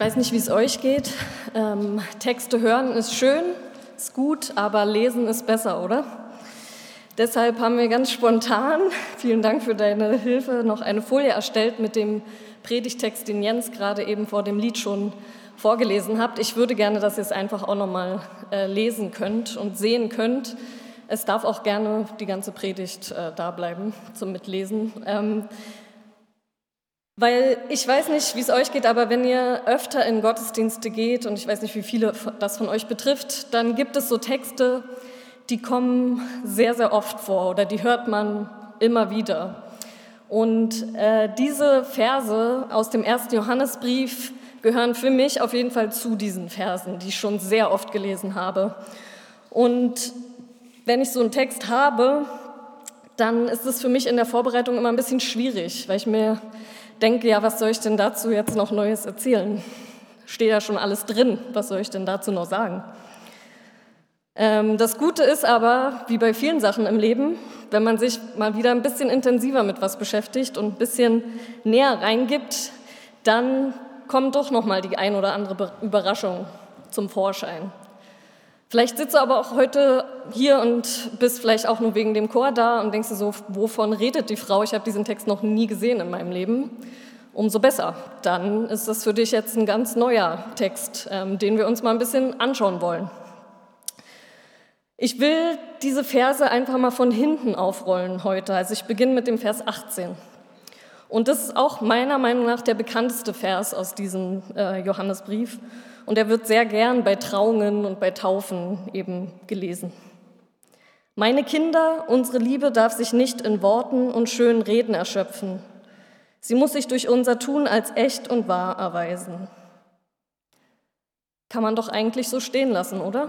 weiß nicht, wie es euch geht. Texte hören ist schön, ist gut, aber lesen ist besser, oder? Deshalb haben wir ganz spontan, vielen Dank für deine Hilfe, noch eine Folie erstellt mit dem Predigtext, den Jens gerade eben vor dem Lied schon vorgelesen habt. Ich würde gerne, dass ihr es einfach auch nochmal lesen könnt und sehen könnt. Es darf auch gerne die ganze Predigt da bleiben zum Mitlesen. Weil ich weiß nicht, wie es euch geht, aber wenn ihr öfter in Gottesdienste geht, und ich weiß nicht, wie viele das von euch betrifft, dann gibt es so Texte, die kommen sehr, sehr oft vor oder die hört man immer wieder. Und diese Verse aus dem 1. Johannesbrief gehören für mich auf jeden Fall zu diesen Versen, die ich schon sehr oft gelesen habe. Und wenn ich so einen Text habe, dann ist es für mich in der Vorbereitung immer ein bisschen schwierig, weil ich mir denke, ja, was soll ich denn dazu jetzt noch Neues erzählen? Steht ja schon alles drin, was soll ich denn dazu noch sagen? Das Gute ist aber, wie bei vielen Sachen im Leben, wenn man sich mal wieder ein bisschen intensiver mit was beschäftigt und ein bisschen näher reingibt, dann kommt doch noch mal die ein oder andere Überraschung zum Vorschein. Vielleicht sitzt du aber auch heute hier und bist vielleicht auch nur wegen dem Chor da und denkst dir so, wovon redet die Frau? Ich habe diesen Text noch nie gesehen in meinem Leben. Umso besser. Dann ist das für dich jetzt ein ganz neuer Text, den wir uns mal ein bisschen anschauen wollen. Ich will diese Verse einfach mal von hinten aufrollen heute. Also ich beginne mit dem Vers 18. Und das ist auch meiner Meinung nach der bekannteste Vers aus diesem Johannesbrief. Und er wird sehr gern bei Trauungen und bei Taufen eben gelesen. Meine Kinder, unsere Liebe darf sich nicht in Worten und schönen Reden erschöpfen. Sie muss sich durch unser Tun als echt und wahr erweisen. Kann man doch eigentlich so stehen lassen, oder?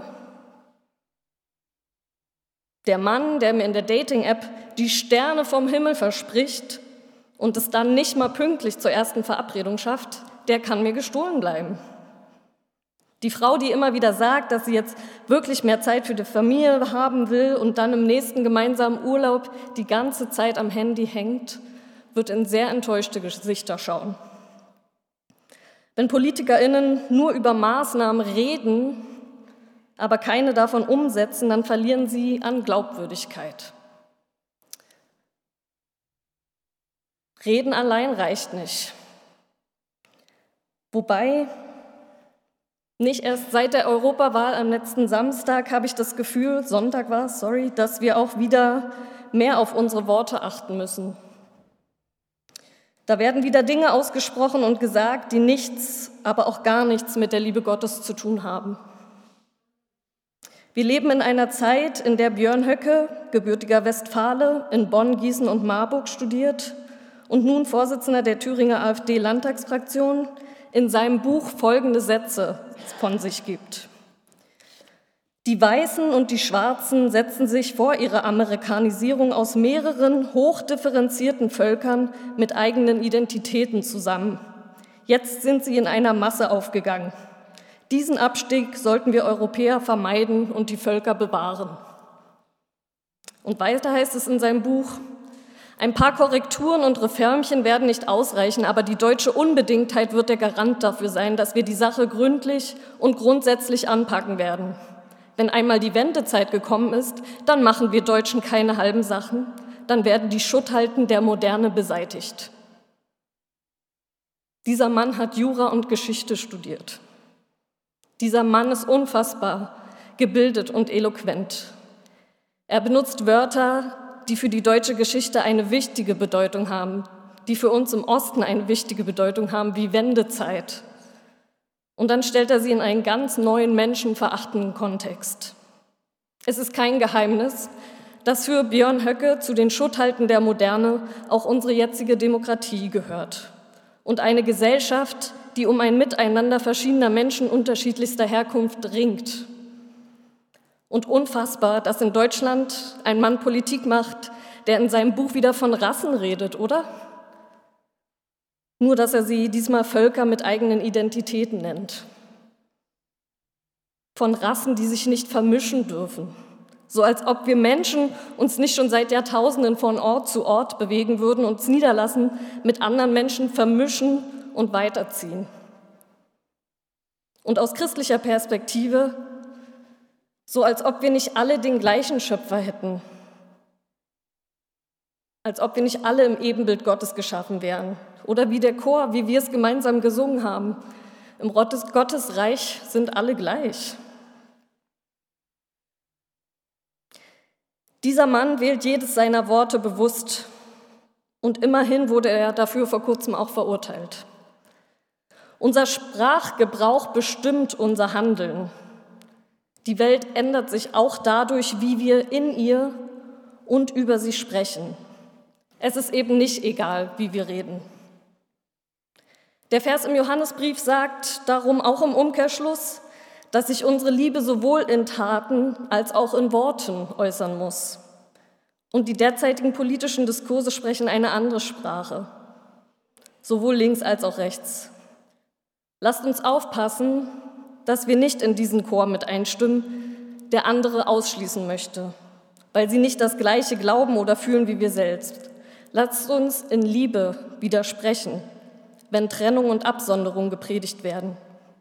Der Mann, der mir in der Dating-App die Sterne vom Himmel verspricht und es dann nicht mal pünktlich zur ersten Verabredung schafft, der kann mir gestohlen bleiben. Die Frau, die immer wieder sagt, dass sie jetzt wirklich mehr Zeit für die Familie haben will und dann im nächsten gemeinsamen Urlaub die ganze Zeit am Handy hängt, wird in sehr enttäuschte Gesichter schauen. Wenn PolitikerInnen nur über Maßnahmen reden, aber keine davon umsetzen, dann verlieren sie an Glaubwürdigkeit. Reden allein reicht nicht. Wobei, nicht erst seit der Europawahl am letzten Samstag habe ich das Gefühl, Sonntag war es, dass wir auch wieder mehr auf unsere Worte achten müssen. Da werden wieder Dinge ausgesprochen und gesagt, die nichts, aber auch gar nichts mit der Liebe Gottes zu tun haben. Wir leben in einer Zeit, in der Björn Höcke, gebürtiger Westfale, in Bonn, Gießen und Marburg studiert und nun Vorsitzender der Thüringer AfD-Landtagsfraktion, in seinem Buch folgende Sätze von sich gibt. Die Weißen und die Schwarzen setzen sich vor ihrer Amerikanisierung aus mehreren hochdifferenzierten Völkern mit eigenen Identitäten zusammen. Jetzt sind sie in einer Masse aufgegangen. Diesen Abstieg sollten wir Europäer vermeiden und die Völker bewahren. Und weiter heißt es in seinem Buch, ein paar Korrekturen und Reformchen werden nicht ausreichen, aber die deutsche Unbedingtheit wird der Garant dafür sein, dass wir die Sache gründlich und grundsätzlich anpacken werden. Wenn einmal die Wendezeit gekommen ist, dann machen wir Deutschen keine halben Sachen, dann werden die Schutthalten der Moderne beseitigt. Dieser Mann hat Jura und Geschichte studiert. Dieser Mann ist unfassbar gebildet und eloquent. Er benutzt Wörter, die für die deutsche Geschichte eine wichtige Bedeutung haben, die für uns im Osten eine wichtige Bedeutung haben, wie Wendezeit. Und dann stellt er sie in einen ganz neuen, menschenverachtenden Kontext. Es ist kein Geheimnis, dass für Björn Höcke zu den Schutthalten der Moderne auch unsere jetzige Demokratie gehört. Und eine Gesellschaft, die um ein Miteinander verschiedener Menschen unterschiedlichster Herkunft ringt. Und unfassbar, dass in Deutschland ein Mann Politik macht, der in seinem Buch wieder von Rassen redet, oder? Nur, dass er sie diesmal Völker mit eigenen Identitäten nennt. Von Rassen, die sich nicht vermischen dürfen. So als ob wir Menschen uns nicht schon seit Jahrtausenden von Ort zu Ort bewegen würden, uns niederlassen, mit anderen Menschen vermischen und weiterziehen. Und aus christlicher Perspektive, so als ob wir nicht alle den gleichen Schöpfer hätten, als ob wir nicht alle im Ebenbild Gottes geschaffen wären. Oder wie der Chor, wie wir es gemeinsam gesungen haben, im Gottesreich sind alle gleich. Dieser Mann wählt jedes seiner Worte bewusst und immerhin wurde er dafür vor kurzem auch verurteilt. Unser Sprachgebrauch bestimmt unser Handeln. Die Welt ändert sich auch dadurch, wie wir in ihr und über sie sprechen. Es ist eben nicht egal, wie wir reden. Der Vers im Johannesbrief sagt darum auch im Umkehrschluss, dass sich unsere Liebe sowohl in Taten als auch in Worten äußern muss. Und die derzeitigen politischen Diskurse sprechen eine andere Sprache, sowohl links als auch rechts. Lasst uns aufpassen, dass wir nicht in diesen Chor mit einstimmen, der andere ausschließen möchte, weil sie nicht das Gleiche glauben oder fühlen wie wir selbst. Lasst uns in Liebe widersprechen, wenn Trennung und Absonderung gepredigt werden.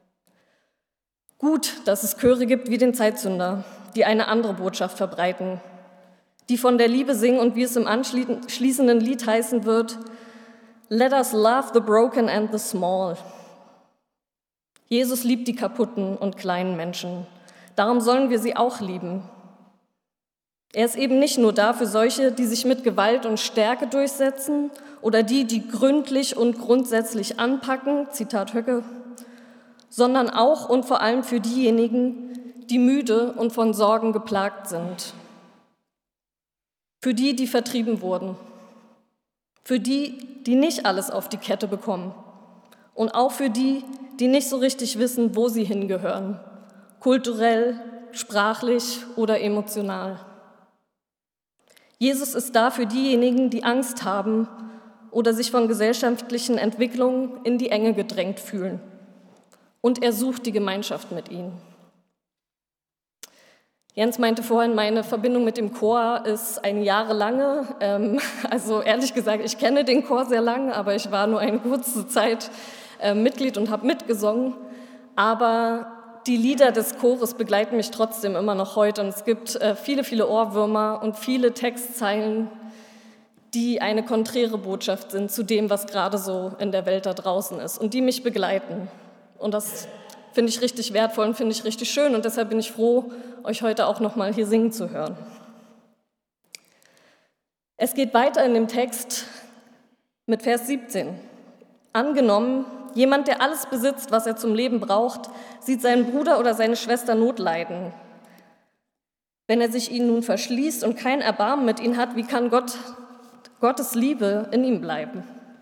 Gut, dass es Chöre gibt wie den Zeitsünder, die eine andere Botschaft verbreiten, die von der Liebe singen und wie es im anschließenden Lied heißen wird, Let us love the broken and the small. Jesus liebt die kaputten und kleinen Menschen. Darum sollen wir sie auch lieben. Er ist eben nicht nur da für solche, die sich mit Gewalt und Stärke durchsetzen oder die gründlich und grundsätzlich anpacken, Zitat Höcke, sondern auch und vor allem für diejenigen, die müde und von Sorgen geplagt sind. Für die vertrieben wurden. Für die nicht alles auf die Kette bekommen. Und auch für die nicht so richtig wissen, wo sie hingehören. Kulturell, sprachlich oder emotional. Jesus ist da für diejenigen, die Angst haben oder sich von gesellschaftlichen Entwicklungen in die Enge gedrängt fühlen. Und er sucht die Gemeinschaft mit ihnen. Jens meinte vorhin, meine Verbindung mit dem Chor ist eine jahrelange. Also ehrlich gesagt, ich kenne den Chor sehr lange, aber ich war nur eine kurze Zeit Mitglied und habe mitgesungen. Aber die Lieder des Chores begleiten mich trotzdem immer noch heute. Und es gibt viele Ohrwürmer und viele Textzeilen, die eine konträre Botschaft sind zu dem, was gerade so in der Welt da draußen ist und die mich begleiten. Und das finde ich richtig wertvoll und finde ich richtig schön. Und deshalb bin ich froh, euch heute auch noch mal hier singen zu hören. Es geht weiter in dem Text mit Vers 17. Angenommen, jemand, der alles besitzt, was er zum Leben braucht, sieht seinen Bruder oder seine Schwester Not leiden. Wenn er sich ihnen nun verschließt und kein Erbarmen mit ihnen hat, wie kann Gottes Liebe in ihm bleiben?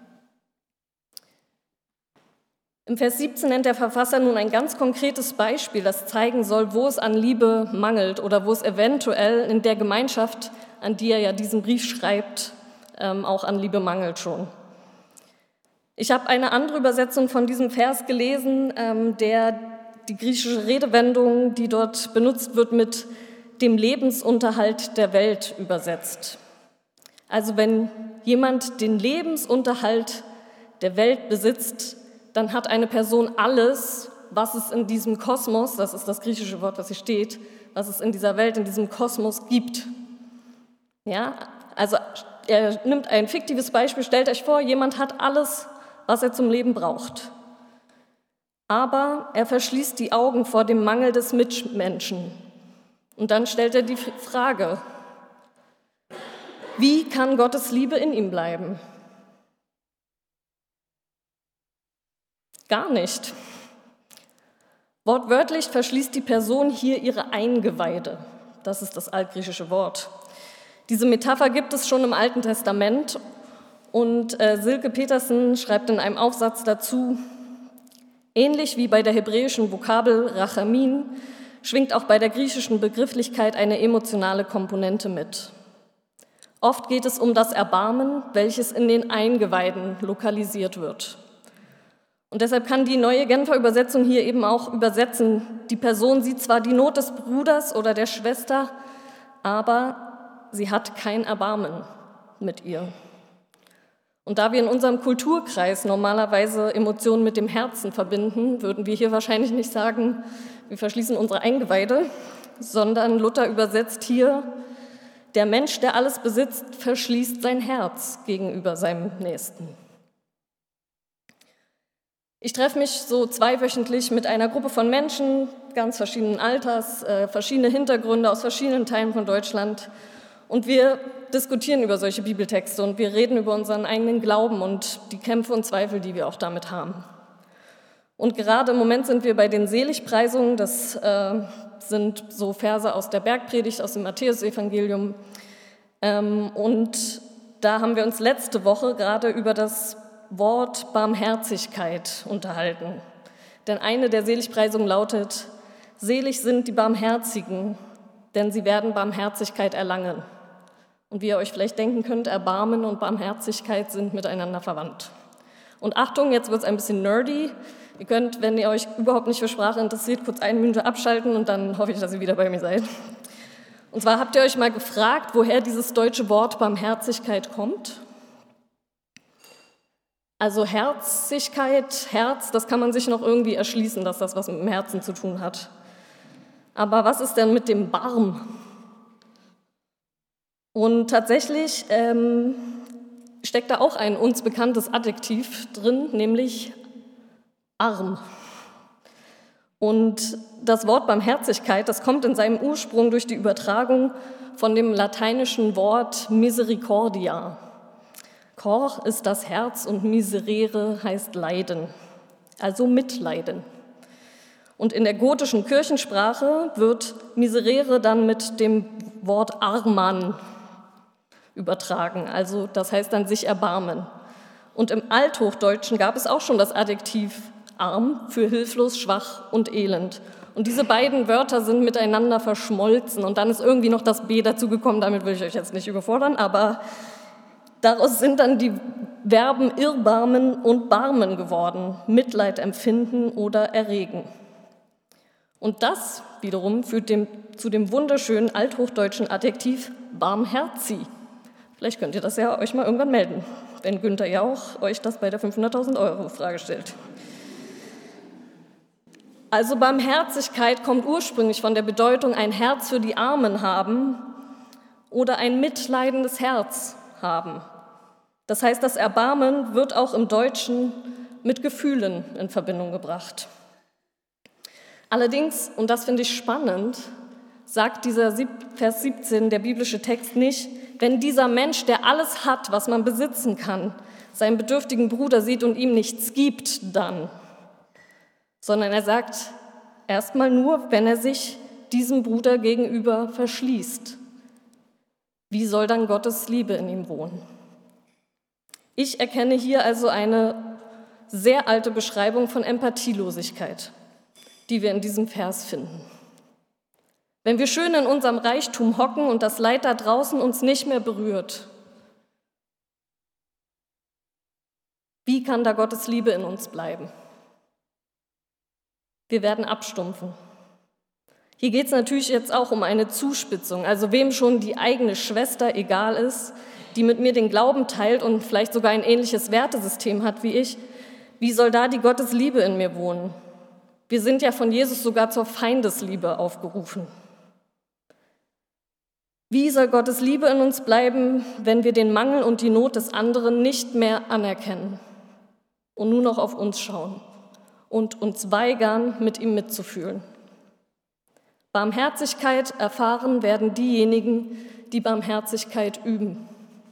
Im Vers 17 nennt der Verfasser nun ein ganz konkretes Beispiel, das zeigen soll, wo es an Liebe mangelt oder wo es eventuell in der Gemeinschaft, an die er ja diesen Brief schreibt, auch an Liebe mangelt schon. Ich habe eine andere Übersetzung von diesem Vers gelesen, der die griechische Redewendung, die dort benutzt wird, mit dem Lebensunterhalt der Welt übersetzt. Also wenn jemand den Lebensunterhalt der Welt besitzt, dann hat eine Person alles, was es in diesem Kosmos, das ist das griechische Wort, was hier steht, was es in dieser Welt, in diesem Kosmos gibt. Ja, also er nimmt ein fiktives Beispiel, stellt euch vor, jemand hat alles, was er zum Leben braucht. Aber er verschließt die Augen vor dem Mangel des Mitmenschen. Und dann stellt er die Frage, wie kann Gottes Liebe in ihm bleiben? Gar nicht. Wortwörtlich verschließt die Person hier ihre Eingeweide. Das ist das altgriechische Wort. Diese Metapher gibt es schon im Alten Testament und Silke Petersen schreibt in einem Aufsatz dazu, ähnlich wie bei der hebräischen Vokabel Rachamin schwingt auch bei der griechischen Begrifflichkeit eine emotionale Komponente mit. Oft geht es um das Erbarmen, welches in den Eingeweiden lokalisiert wird. Und deshalb kann die neue Genfer Übersetzung hier eben auch übersetzen, die Person sieht zwar die Not des Bruders oder der Schwester, aber sie hat kein Erbarmen mit ihr. Und da wir in unserem Kulturkreis normalerweise Emotionen mit dem Herzen verbinden, würden wir hier wahrscheinlich nicht sagen, wir verschließen unsere Eingeweide, sondern Luther übersetzt hier, der Mensch, der alles besitzt, verschließt sein Herz gegenüber seinem Nächsten. Ich treffe mich so zweiwöchentlich mit einer Gruppe von Menschen, ganz verschiedenen Alters, verschiedene Hintergründe aus verschiedenen Teilen von Deutschland. Und wir diskutieren über solche Bibeltexte und wir reden über unseren eigenen Glauben und die Kämpfe und Zweifel, die wir auch damit haben. Und gerade im Moment sind wir bei den Seligpreisungen, das sind so Verse aus der Bergpredigt, aus dem Matthäusevangelium. Und da haben wir uns letzte Woche gerade über das Wort Barmherzigkeit unterhalten. Denn eine der Seligpreisungen lautet, selig sind die Barmherzigen, denn sie werden Barmherzigkeit erlangen. Und wie ihr euch vielleicht denken könnt, Erbarmen und Barmherzigkeit sind miteinander verwandt. Und Achtung, jetzt wird es ein bisschen nerdy. Ihr könnt, wenn ihr euch überhaupt nicht für Sprache interessiert, kurz 1 Minute abschalten und dann hoffe ich, dass ihr wieder bei mir seid. Und zwar habt ihr euch mal gefragt, woher dieses deutsche Wort Barmherzigkeit kommt? Also Herzigkeit, Herz, das kann man sich noch irgendwie erschließen, dass das was mit dem Herzen zu tun hat. Aber was ist denn mit dem Barm? Und tatsächlich steckt da auch ein uns bekanntes Adjektiv drin, nämlich arm. Und das Wort Barmherzigkeit, das kommt in seinem Ursprung durch die Übertragung von dem lateinischen Wort misericordia. Cor ist das Herz und miserere heißt leiden, also mitleiden. Und in der gotischen Kirchensprache wird miserere dann mit dem Wort arman übertragen, also das heißt dann sich erbarmen. Und im Althochdeutschen gab es auch schon das Adjektiv arm für hilflos, schwach und elend. Und diese beiden Wörter sind miteinander verschmolzen und dann ist irgendwie noch das B dazu gekommen, damit will ich euch jetzt nicht überfordern, aber daraus sind dann die Verben irrbarmen und barmen geworden, Mitleid empfinden oder erregen. Und das wiederum führt zu dem wunderschönen althochdeutschen Adjektiv barmherzi. Vielleicht könnt ihr das ja euch mal irgendwann melden, wenn Günther Jauch euch das bei der 500.000 € Frage stellt. Also Barmherzigkeit kommt ursprünglich von der Bedeutung ein Herz für die Armen haben oder ein mitleidendes Herz haben. Das heißt, das Erbarmen wird auch im Deutschen mit Gefühlen in Verbindung gebracht. Allerdings, und das finde ich spannend, sagt dieser Vers 17, der biblische Text nicht, wenn dieser Mensch, der alles hat, was man besitzen kann, seinen bedürftigen Bruder sieht und ihm nichts gibt, dann. Sondern er sagt erstmal nur, wenn er sich diesem Bruder gegenüber verschließt. Wie soll dann Gottes Liebe in ihm wohnen? Ich erkenne hier also eine sehr alte Beschreibung von Empathielosigkeit, die wir in diesem Vers finden. Wenn wir schön in unserem Reichtum hocken und das Leid da draußen uns nicht mehr berührt, wie kann da Gottes Liebe in uns bleiben? Wir werden abstumpfen. Hier geht es natürlich jetzt auch um eine Zuspitzung, also wem schon die eigene Schwester egal ist, die mit mir den Glauben teilt und vielleicht sogar ein ähnliches Wertesystem hat wie ich, wie soll da die Gottes Liebe in mir wohnen? Wir sind ja von Jesus sogar zur Feindesliebe aufgerufen. Wie soll Gottes Liebe in uns bleiben, wenn wir den Mangel und die Not des anderen nicht mehr anerkennen und nur noch auf uns schauen und uns weigern, mit ihm mitzufühlen? Barmherzigkeit erfahren werden diejenigen, die Barmherzigkeit üben.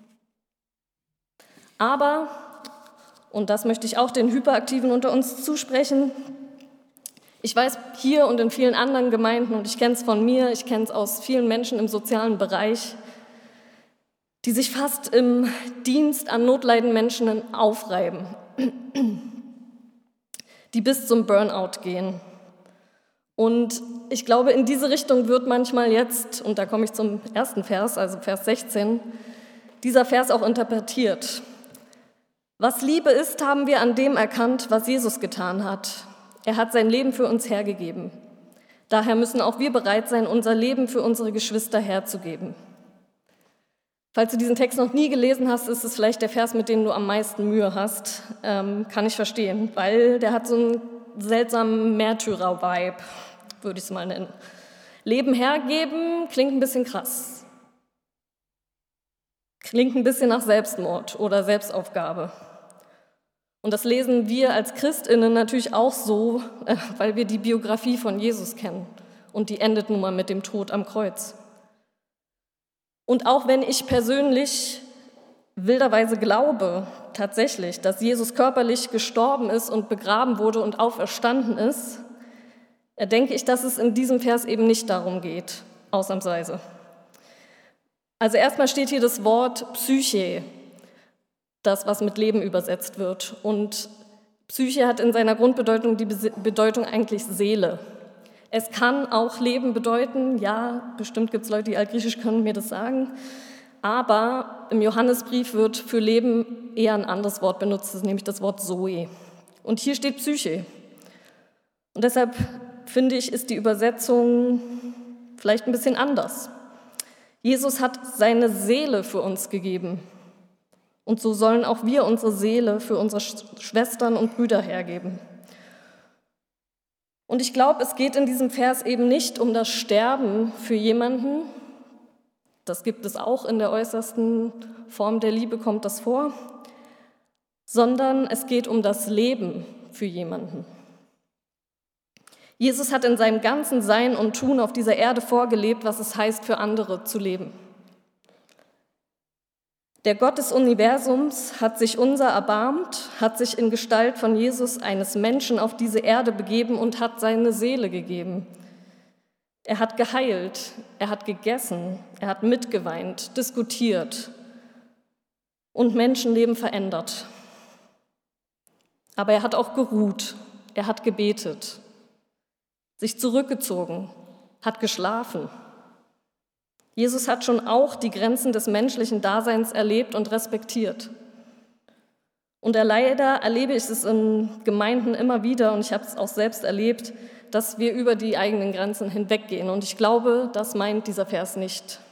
Aber, und das möchte ich auch den Hyperaktiven unter uns zusprechen, ich weiß hier und in vielen anderen Gemeinden, und ich kenne es von mir, ich kenne es aus vielen Menschen im sozialen Bereich, die sich fast im Dienst an notleidenden Menschen aufreiben, die bis zum Burnout gehen. Und ich glaube, in diese Richtung wird manchmal jetzt, und da komme ich zum ersten Vers, also Vers 16, dieser Vers auch interpretiert. Was Liebe ist, haben wir an dem erkannt, was Jesus getan hat. Er hat sein Leben für uns hergegeben. Daher müssen auch wir bereit sein, unser Leben für unsere Geschwister herzugeben. Falls du diesen Text noch nie gelesen hast, ist es vielleicht der Vers, mit dem du am meisten Mühe hast. Kann ich verstehen, weil der hat so einen seltsamen Märtyrer-Vibe, würde ich es mal nennen. Leben hergeben klingt ein bisschen krass. Klingt ein bisschen nach Selbstmord oder Selbstaufgabe. Und das lesen wir als ChristInnen natürlich auch so, weil wir die Biografie von Jesus kennen. Und die endet nun mal mit dem Tod am Kreuz. Und auch wenn ich persönlich wilderweise glaube, tatsächlich, dass Jesus körperlich gestorben ist und begraben wurde und auferstanden ist, denke ich, dass es in diesem Vers eben nicht darum geht, ausnahmsweise. Also erstmal steht hier das Wort Psyche, das, was mit Leben übersetzt wird. Und Psyche hat in seiner Grundbedeutung die Bedeutung eigentlich Seele. Es kann auch Leben bedeuten, ja, bestimmt gibt es Leute, die Altgriechisch können mir das sagen, aber im Johannesbrief wird für Leben eher ein anderes Wort benutzt, das ist nämlich das Wort Zoe. Und hier steht Psyche. Und deshalb finde ich, ist die Übersetzung vielleicht ein bisschen anders. Jesus hat seine Seele für uns gegeben. Und so sollen auch wir unsere Seele für unsere Schwestern und Brüder hergeben. Und ich glaube, es geht in diesem Vers eben nicht um das Sterben für jemanden. Das gibt es auch in der äußersten Form der Liebe, kommt das vor. Sondern es geht um das Leben für jemanden. Jesus hat in seinem ganzen Sein und Tun auf dieser Erde vorgelebt, was es heißt, für andere zu leben. Der Gott des Universums hat sich unser erbarmt, hat sich in Gestalt von Jesus, eines Menschen, auf diese Erde begeben und hat seine Seele gegeben. Er hat geheilt, er hat gegessen, er hat mitgeweint, diskutiert und Menschenleben verändert. Aber er hat auch geruht, er hat gebetet, sich zurückgezogen, hat geschlafen. Jesus hat schon auch die Grenzen des menschlichen Daseins erlebt und respektiert. Und leider erlebe ich es in Gemeinden immer wieder, und ich habe es auch selbst erlebt, dass wir über die eigenen Grenzen hinweggehen. Und ich glaube, das meint dieser Vers nicht.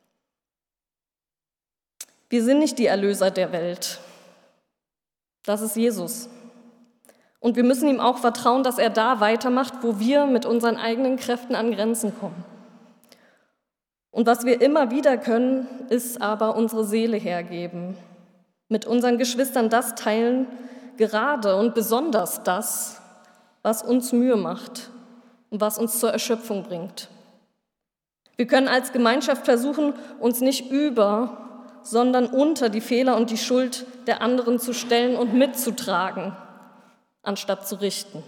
Wir sind nicht die Erlöser der Welt. Das ist Jesus. Und wir müssen ihm auch vertrauen, dass er da weitermacht, wo wir mit unseren eigenen Kräften an Grenzen kommen. Und was wir immer wieder können, ist aber unsere Seele hergeben. Mit unseren Geschwistern das teilen, gerade und besonders das, was uns Mühe macht und was uns zur Erschöpfung bringt. Wir können als Gemeinschaft versuchen, uns nicht über, sondern unter die Fehler und die Schuld der anderen zu stellen und mitzutragen, anstatt zu richten.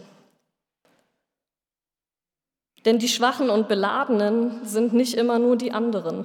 Denn die Schwachen und Beladenen sind nicht immer nur die anderen.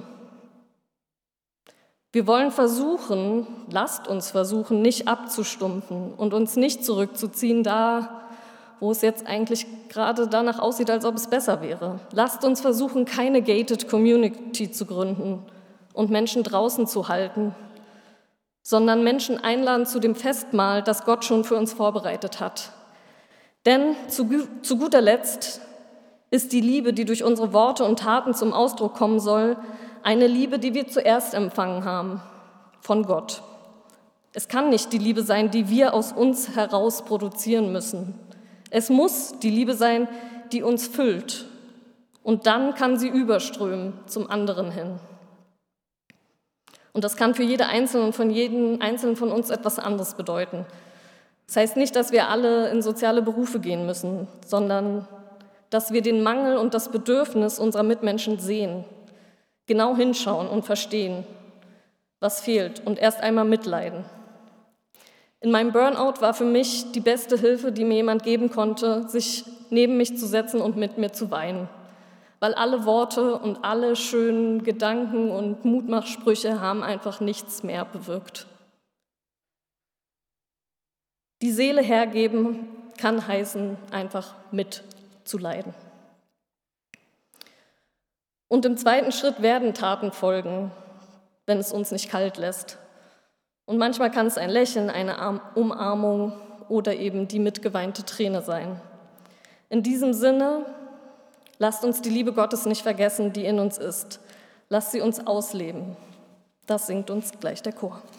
Wir wollen versuchen, lasst uns versuchen, nicht abzustumpfen und uns nicht zurückzuziehen da, wo es jetzt eigentlich gerade danach aussieht, als ob es besser wäre. Lasst uns versuchen, keine gated Community zu gründen und Menschen draußen zu halten, sondern Menschen einladen zu dem Festmahl, das Gott schon für uns vorbereitet hat. Denn zu guter Letzt ist die Liebe, die durch unsere Worte und Taten zum Ausdruck kommen soll, eine Liebe, die wir zuerst empfangen haben, von Gott. Es kann nicht die Liebe sein, die wir aus uns heraus produzieren müssen. Es muss die Liebe sein, die uns füllt. Und dann kann sie überströmen zum anderen hin. Und das kann für jede Einzelne und von jedem Einzelnen von uns etwas anderes bedeuten. Das heißt nicht, dass wir alle in soziale Berufe gehen müssen, sondern dass wir den Mangel und das Bedürfnis unserer Mitmenschen sehen, genau hinschauen und verstehen, was fehlt und erst einmal mitleiden. In meinem Burnout war für mich die beste Hilfe, die mir jemand geben konnte, sich neben mich zu setzen und mit mir zu weinen, weil alle Worte und alle schönen Gedanken und Mutmachsprüche haben einfach nichts mehr bewirkt. Die Seele hergeben kann heißen, einfach mitzuleiden. Und im zweiten Schritt werden Taten folgen, wenn es uns nicht kalt lässt. Und manchmal kann es ein Lächeln, eine Umarmung oder eben die mitgeweinte Träne sein. In diesem Sinne, lasst uns die Liebe Gottes nicht vergessen, die in uns ist. Lasst sie uns ausleben. Das singt uns gleich der Chor.